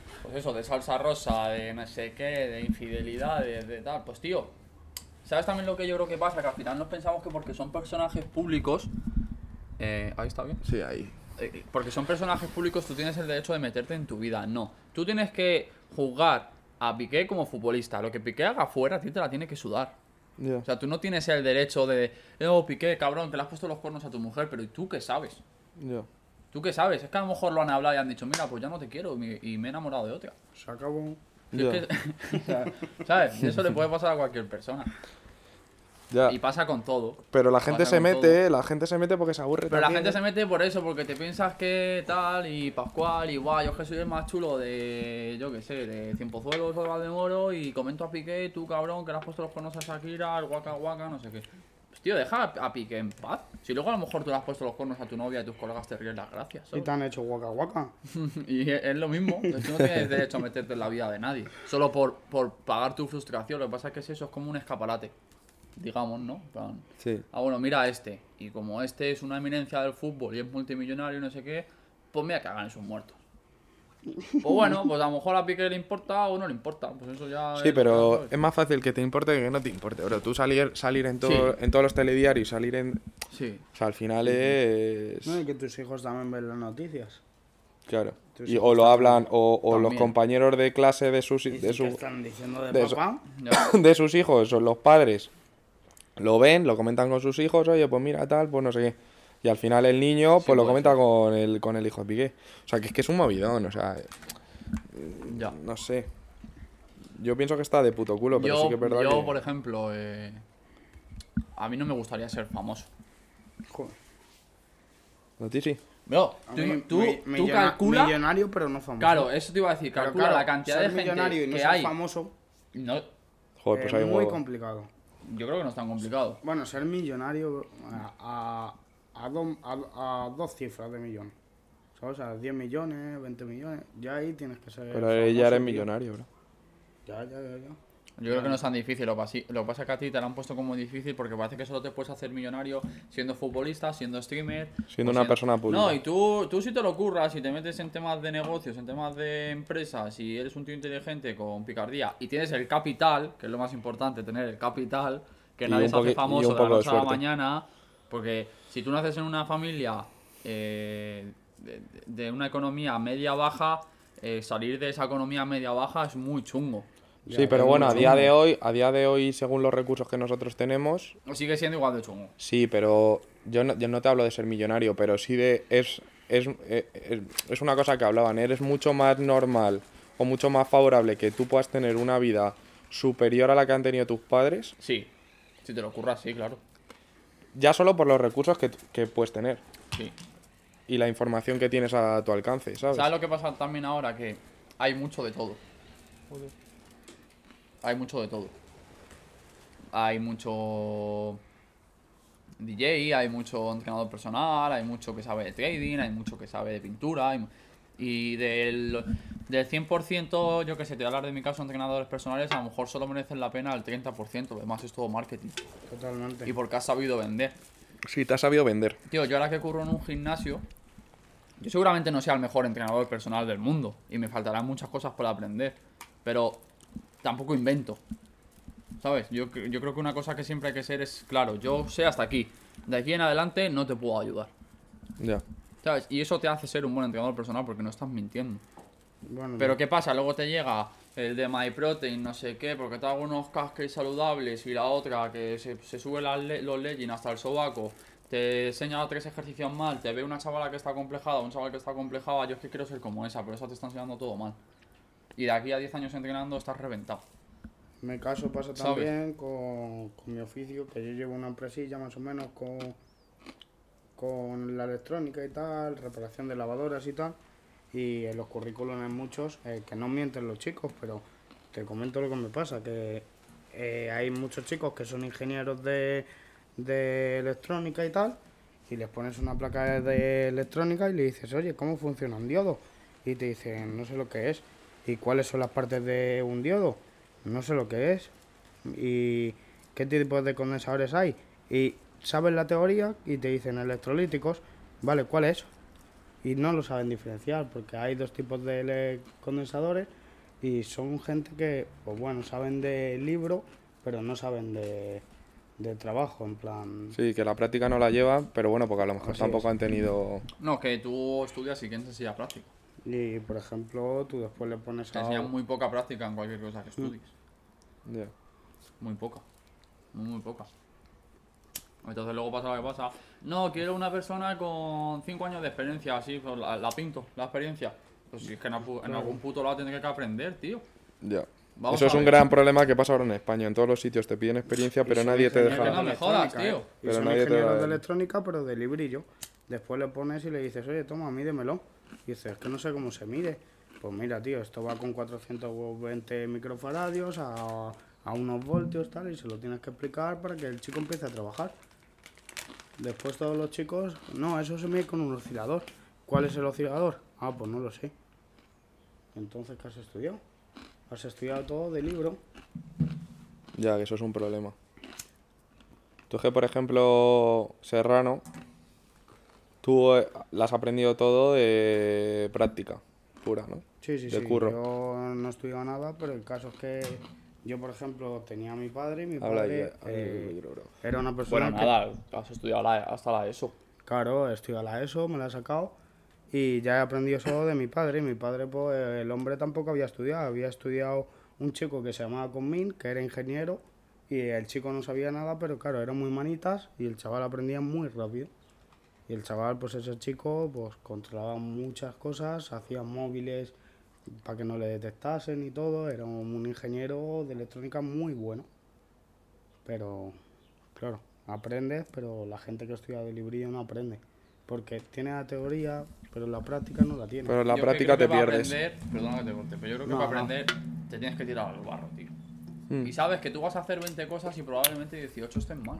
pues eso, de salsa rosa, de no sé qué, de infidelidades, de tal, pues tío, ¿sabes también lo que yo creo que pasa? Que al final nos pensamos que porque son personajes públicos, eh, ahí está bien, Sí, ahí. eh, porque son personajes públicos tú tienes el derecho de meterte en tu vida, no, tú tienes que juzgar a Piqué como futbolista, lo que Piqué haga afuera a ti te la tiene que sudar. Ya. O sea, tú no tienes el derecho de, oh, Piqué, cabrón, que le has puesto los cuernos a tu mujer, pero ¿y tú qué sabes? Ya. ¿Tú qué sabes? Es que a lo mejor lo han hablado y han dicho, mira, pues ya no te quiero y y me he enamorado de otra. Se acabó. Y es Ya. que- o sea, ¿sabes? Y eso le puede pasar a cualquier persona. Ya. Y pasa con todo. Pero la gente Pasa se con mete, todo. la gente se mete porque se aburre Pero la también, gente ¿eh? se mete por eso, porque te piensas que tal y Pascual y guay, yo es que soy el más chulo de, yo qué sé, de Cienpozuelos o de Valdemoro y comento a Piqué, tú cabrón, que le has puesto los cuernos a Shakira, el guaca guaca, no sé qué. Pues tío, deja a Piqué en paz. Si luego a lo mejor tú le has puesto los cuernos a tu novia y tus colegas te ríen las gracias, Y ¿sabes? te han hecho guaca guaca. Y es es lo mismo, tú no tienes derecho a meterte en la vida de nadie, solo por, por pagar tu frustración. Lo que pasa es que es eso, es como un escaparate, digamos, ¿no? En plan, Sí. ah, bueno, mira a este, y como este es una eminencia del fútbol y es multimillonario y no sé qué, pues mira que hagan esos muertos. Pues bueno, pues a lo mejor a Piqué le importa o no le importa, pues eso ya... Sí, es- pero ¿sabes? es más fácil que te importe que que no te importe, bro. Tú salir, salir en, todo, Sí. en todos los telediarios, salir en... Sí, O sea, al final es... No, y que tus hijos también ven las noticias. Claro. Tus Y, hijos o lo también. hablan, o, o los También. compañeros de clase de sus, Y de, si te su- están diciendo de, de eso. papá, ya. de sus hijos, o los padres, lo ven, lo comentan con sus hijos, oye, pues mira, tal, pues no sé qué. Y al final el niño, Sí, pues lo puede comenta ser. con el, con el hijo de Piqué. O sea, que es que es un movidón, o sea, Ya. no sé. Yo pienso que está de puto culo, pero Yo, sí que es verdad yo que... por ejemplo, eh, a mí no me gustaría ser famoso. joder. A ti sí. Bro, A tú, mí, tú, mi- tú millona- calcula... millonario, pero no famoso. Claro, eso te iba a decir, Pero calcula claro, la cantidad ser de gente millonario y no que ser hay. famoso No, Joder, pues es hay un muy huevo. complicado. yo creo que no es tan complicado. Bueno, ser millonario a, a, a, do- a- a dos cifras de millón. ¿Sabes? A diez millones, veinte millones. Ya ahí tienes que ser. Pero famoso, ya eres tío. millonario, bro. Ya, ya, ya, ya. Yo creo que no es tan difícil, lo que pasa- lo que pasa es que a ti te lo han puesto como difícil porque parece que solo te puedes hacer millonario siendo futbolista, siendo streamer... Siendo o una persona pública. No, y tú, tú si te lo curras, si te metes en temas de negocios, en temas de empresas, si eres un tío inteligente con picardía y tienes el capital, que es lo más importante, tener el capital, que Y nadie un se hace poqui- y famoso un de la poco de noche a la suerte. mañana, porque si tú naces en una familia eh, de, de una economía media-baja, eh, salir de esa economía media-baja es muy chungo. Sí, pero bueno, a día de hoy, a día de hoy, según los recursos que nosotros tenemos, Sigue siendo igual de chungo. sí, pero yo no, yo no te hablo de ser millonario, pero sí de es es, eh, es es una cosa que hablaban, eres mucho más normal o mucho más favorable que tú puedas tener una vida superior a la que han tenido tus padres, Sí, si te lo ocurras, sí, claro. ya solo por los recursos que, que puedes tener Sí. y la información que tienes a tu alcance, ¿sabes? ¿Sabes lo que pasa también ahora? Que hay mucho de todo. Hay mucho de todo. Hay mucho D J, hay mucho entrenador personal, hay mucho que sabe de trading, hay mucho que sabe de pintura. hay mu- y del, del cien por ciento, yo que sé, te voy a hablar de mi caso, entrenadores personales, a lo mejor solo merecen la pena el treinta por ciento. Además es todo marketing. Totalmente. Y porque has sabido vender. Sí, te has sabido vender. Tío, yo ahora que curro en un gimnasio, yo seguramente no sea el mejor entrenador personal del mundo y me faltarán muchas cosas por aprender, pero tampoco invento, ¿sabes? Yo, cre- yo creo que una cosa que siempre hay que ser es, claro, yo sé hasta aquí, de aquí en adelante no te puedo ayudar, Ya. ¿sabes? Y eso te hace ser un buen entrenador personal porque no estás mintiendo. Bueno, Pero ¿qué pasa? Luego te llega el de MyProtein, no sé qué, porque te hago unos casques saludables y la otra que se, se sube las le- los leggings hasta el sobaco, te enseña tres ejercicios mal, te ve una chavala que está complejada, un chaval que está complejada, yo es que quiero ser como esa, pero esa te está enseñando todo mal. Y de aquí a diez años entrenando estás reventado. en mi caso pasa ¿sabes? también con, con mi oficio, que yo llevo una empresilla más o menos con, con la electrónica y tal, reparación de lavadoras y tal. Y en los currículums muchos, eh, que no mienten los chicos, pero te comento lo que me pasa, que eh, hay muchos chicos que son ingenieros de, de electrónica y tal, y les pones una placa de electrónica y le dices, oye, ¿cómo funciona un diodo? Y te dicen, no sé lo que es. ¿Y cuáles son las partes de un diodo? No sé lo que es. ¿Y qué tipos de condensadores hay? Y sabes la teoría y te dicen electrolíticos, vale, ¿cuál es? y no lo saben diferenciar, porque hay dos tipos de L E D condensadores y son gente que, pues bueno, saben de libro, pero no saben de, de trabajo, en plan... Sí, que la práctica no la llevan, pero bueno, porque a lo mejor Así tampoco es. han tenido... No, que tú estudias y que enseñas práctica. Y, por ejemplo, tú después le pones Te a... enseñan muy poca práctica en cualquier cosa que estudies. Ya. Muy poca. Muy, muy poca. Entonces luego pasa lo que pasa. No, quiero una persona con cinco años de experiencia, así, pues la, la pinto, la experiencia. Pues si es que en, algu- en algún puto lado tendré que aprender, tío. Ya. Vamos Eso a es un ver. gran problema que pasa ahora en España. En todos los sitios te piden experiencia, pero son nadie te ingenieros deja... que no me jodas, tío. ¿eh? Y Pero son nadie te ingenieros da- de electrónica, pero de librillo. Después le pones y le dices, oye, toma, mídemelo. Y dices, es que no sé cómo se mide. Pues mira, tío, esto va con cuatrocientos veinte microfaradios a, a unos voltios, tal, y se lo tienes que explicar para que el chico empiece a trabajar. Después todos los chicos, no, eso se mide con un oscilador. ¿Cuál es el oscilador? Ah, pues no lo sé. Entonces, ¿qué has estudiado? Has estudiado todo de libro. Ya, que eso es un problema. Tú es que, por ejemplo, Serrano, tú eh, la has aprendido todo de práctica pura, ¿no? Sí, sí, De sí. curro. Yo no he estudiado nada, pero el caso es que yo, por ejemplo, tenía a mi padre y mi Habla ahí, padre habla ahí, eh, micro, bro. era una persona Bueno, que, nada, has estudiado la, hasta la ESO. claro, he estudiado la ESO, me la he sacado y ya he aprendido solo de mi padre. Y mi padre, pues, el hombre tampoco había estudiado. Había estudiado un chico que se llamaba Conmin, que era ingeniero, y el chico no sabía nada, pero claro, eran muy manitas y el chaval aprendía muy rápido. Y el chaval, pues ese chico, pues controlaba muchas cosas, hacía móviles para que no le detectasen y todo. Era un ingeniero de electrónica muy bueno. Pero, claro, aprendes, pero la gente que estudia de librillo no aprende. Porque tiene la teoría, pero la práctica no la tiene. Pero en la Yo práctica creo te que para pierdes. Aprender, perdona que te corte, pero yo creo que No, para no. aprender te tienes que tirar al barro, tío. Mm. Y sabes que tú vas a hacer veinte cosas y probablemente dieciocho estén mal.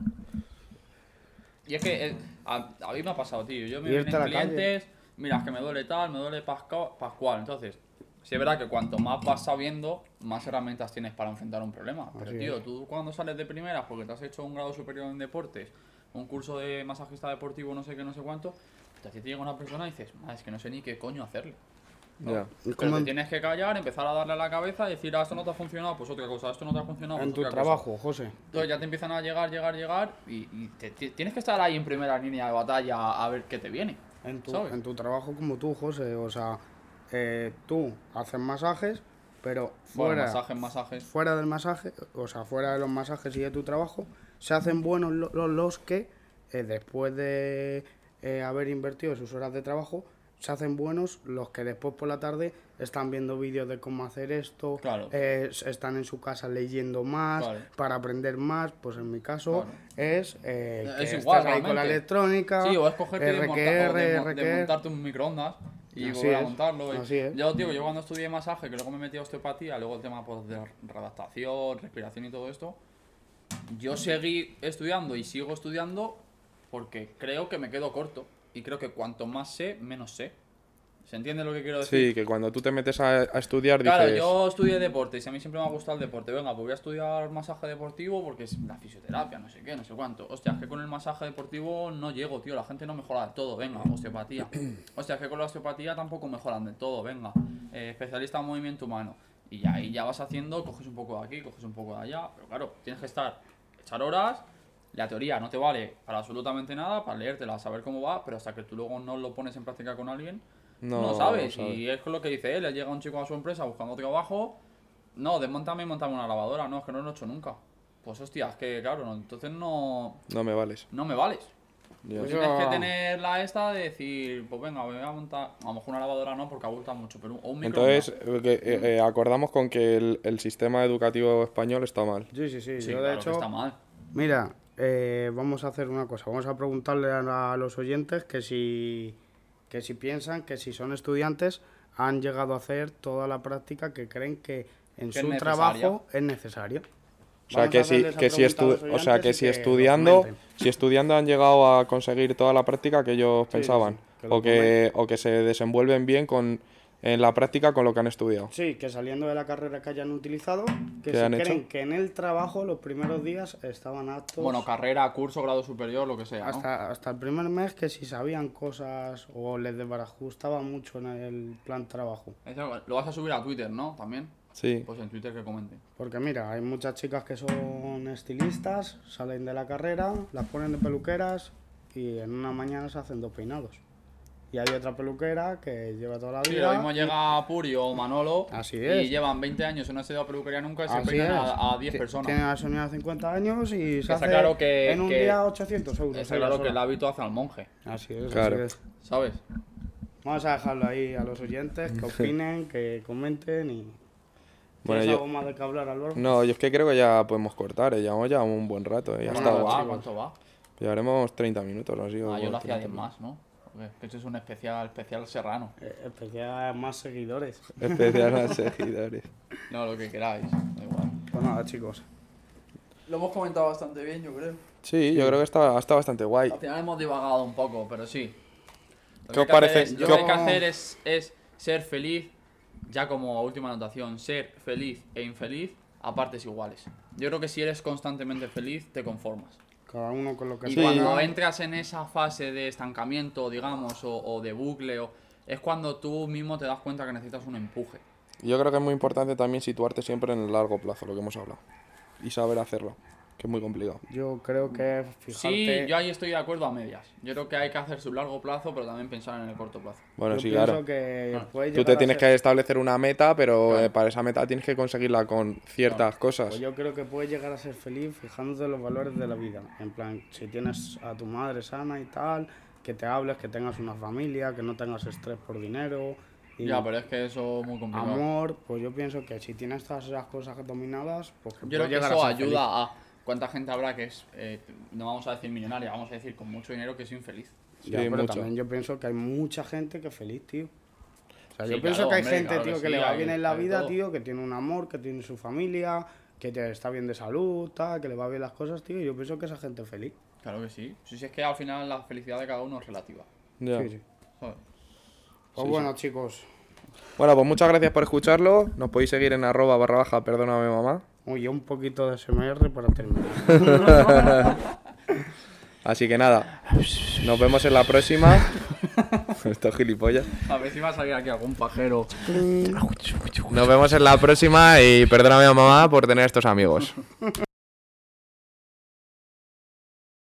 Y es que eh, a, a mí me ha pasado, tío. Yo me Irte vienen a la calle. clientes, mira, es que me duele tal, me duele pasca- pascual. Entonces, sí es verdad que cuanto más vas sabiendo, más herramientas tienes para enfrentar un problema. Pero, Así tío, es. tú cuando sales de primeras porque te has hecho un grado superior en deportes, un curso de masajista deportivo, no sé qué, no sé cuánto, te te llega una persona y dices, "Madre, es que no sé ni qué coño hacerle". Ya. Es Pero como te en, tienes que callar, empezar a darle a la cabeza y decir, ah, esto no te ha funcionado, pues otra cosa, esto no te ha funcionado, pues en tu otra cosa. trabajo, José. Entonces ya te empiezan a llegar, llegar, llegar y, y te- te- tienes que estar ahí en primera línea de batalla a ver qué te viene. En tu, ¿sabes? en tu trabajo como tú, José. O sea, eh, tú haces masajes, pero Bueno, fuera, masajes, masajes. fuera del masaje, o sea, fuera de los masajes y de tu trabajo, se hacen buenos lo- lo- los, que eh, después de eh, haber invertido sus horas de trabajo, se hacen buenos los que después por la tarde están viendo vídeos de cómo hacer esto, Claro. eh, s- están en su casa leyendo más, Claro. para aprender más. Pues en mi caso Claro. es eh, Es que igual, estás ahí con la realmente. electrónica, Sí, o es cogerte y R desmonta- Q R, o desmo- R Q R. desmontarte un microondas y Así volver a es, montarlo. y- así es. Yo, tío, yo cuando estudié masaje, que luego me metí a osteopatía, luego el tema pues, de redactación, respiración y todo esto, yo seguí estudiando y sigo estudiando porque creo que me quedo corto. Y creo que cuanto más sé, menos sé. ¿Se entiende lo que quiero decir? Sí, que cuando tú te metes a, a estudiar Claro, dices... yo estudié deporte y si a mí siempre me ha gustado el deporte, venga, pues voy a estudiar masaje deportivo porque es la fisioterapia, no sé qué, no sé cuánto. Hostia, es que con el masaje deportivo no llego, tío, la gente no mejora del todo, venga, osteopatía. Hostia, es que con la osteopatía tampoco mejoran del todo, venga, eh, especialista en movimiento humano. Y ya, y ya vas haciendo, coges un poco de aquí, coges un poco de allá, pero claro, tienes que estar, echar horas. La teoría no te vale para absolutamente nada, para leértela, saber cómo va, pero hasta que tú luego no lo pones en práctica con alguien, No, no, sabes. no sabes. Y es con lo que dice él, le llega un chico a su empresa buscando trabajo, no, desmontame y montame una lavadora, no, es que no lo he hecho nunca. Pues hostia, es que claro, no, entonces no, No me vales. no me vales. Ya. Pues Eso- tienes que tener la esta de decir, pues venga, me voy a montar, a lo mejor una lavadora no, porque abulta mucho, pero un, o un microondas. Entonces, eh, que, eh, eh, acordamos con que el, el sistema educativo español está mal. Sí, sí, sí. Sí, Yo, claro de que hecho, está mal. mira, eh, vamos a hacer una cosa. Vamos a preguntarle a, a los oyentes que si, que si piensan que si son estudiantes han llegado a hacer toda la práctica que creen que en Que es su necesaria. trabajo es necesario. O sea, Vamos que a si, hacerles esa que si, pregunta a estu- los o sea, oyentes que y si lo estudiando, comenten. si estudiando han llegado a conseguir toda la práctica que ellos sí, pensaban. sí, que lo o, que, o que se desenvuelven bien con en la práctica con lo que han estudiado. Sí, que saliendo de la carrera que hayan utilizado, que ¿Qué si han creen hecho? que en el trabajo los primeros días estaban aptos. Bueno, carrera, curso, grado superior, lo que sea, ¿no? hasta, hasta el primer mes, que si sabían cosas o les desbarajustaba mucho en el plan trabajo. Eso, lo vas a subir a Twitter, ¿no? También. Sí. Pues en Twitter que comenten. Porque mira, hay muchas chicas que son estilistas, salen de la carrera, las ponen de peluqueras y en una mañana se hacen dos peinados. Y hay otra peluquera que lleva toda la Sí, vida. lo mismo llega Puri o Manolo Así y es. llevan veinte años y no se ha ido a peluquería nunca y se Así peinan es. a, a diez Ti- personas. Tienen a Sonia de cincuenta años y se Está hace claro que- en un que- día ochocientos euros. Está ella claro que el sola. hábito hace al monje, Así es, Claro. así es. ¿sabes? Vamos a dejarlo ahí a los oyentes, que opinen, que comenten y... Bueno, ¿Tienes yo- algo más de que hablar, Álvaro? No, yo es que creo que ya podemos cortar, ¿eh? Llevamos ya un buen rato, ¿eh? Ya ¿Cuánto está. va? chicos. ¿Cuánto va? Llevaremos treinta minutos, así. o Ah, yo lo hacía treinta diez más, ¿no? Porque que eso es un especial, especial serrano. Eh, especial más seguidores. Especial a seguidores. No, lo que queráis, da igual. Pues nada, chicos. Lo hemos comentado bastante bien, yo creo. Sí, yo creo que está, está bastante guay. Al final hemos divagado un poco, pero sí. Lo ¿Qué que os hay que parece? hacer es- Lo ¿Qué que hay que os- hacer es, es ser feliz, ya como última anotación, ser feliz e infeliz a partes iguales. Yo creo que si eres constantemente feliz, te conformas. Cada uno con lo que Y Sí. cuando entras en esa fase de estancamiento, digamos, o, o de bucle, o, es cuando tú mismo te das cuenta que necesitas un empuje. Yo creo que es muy importante también situarte siempre en el largo plazo, lo que hemos hablado. Y saber hacerlo, que es muy complicado. Yo creo que fijarte... Sí, yo ahí estoy de acuerdo a medias. Yo creo que hay que hacer su largo plazo, pero también pensar en el corto plazo. Bueno, yo sí, pienso claro. que Ah. puede Tú llegar te a tienes ser- que establecer una meta, pero Claro. eh, para esa meta tienes que conseguirla con ciertas cosas. Pues yo creo que puedes llegar a ser feliz fijándote en los valores de la vida. En plan, si tienes a tu madre sana y tal, que te hables, que tengas una familia, que no tengas estrés por dinero. Y Ya, pero es que eso es muy complicado. amor, pues yo pienso que si tienes todas esas cosas dominadas, pues que Yo puedes creo que llegar eso a ser ayuda a cuánta gente habrá que es, eh, no vamos a decir millonaria, vamos a decir con mucho dinero que es infeliz. feliz. Ya, Sí, pero mucho. también yo pienso que hay mucha gente que es feliz, tío. O sea, Sí, yo pienso claro, que hay hombre, gente, claro tío, que que sí, le va hay- bien en la hay de vida, todo. tío, que tiene un amor, que tiene su familia, que te- está bien de salud, tal, que le va bien las cosas, tío. Y yo pienso que esa gente es feliz. Claro que sí. Si es que al final la felicidad de cada uno es relativa. Ya. Sí, sí. ¿Sabes? Pues Sí, bueno, chicos. Bueno, pues muchas gracias por escucharlo. Nos podéis seguir en arroba barra baja, perdóname mamá. Oye, un poquito de S M R para terminar. Así que nada, nos vemos en la próxima. Esto es gilipollas. A ver si va a salir aquí algún pajero. Nos vemos en la próxima y perdóname mamá por tener estos amigos.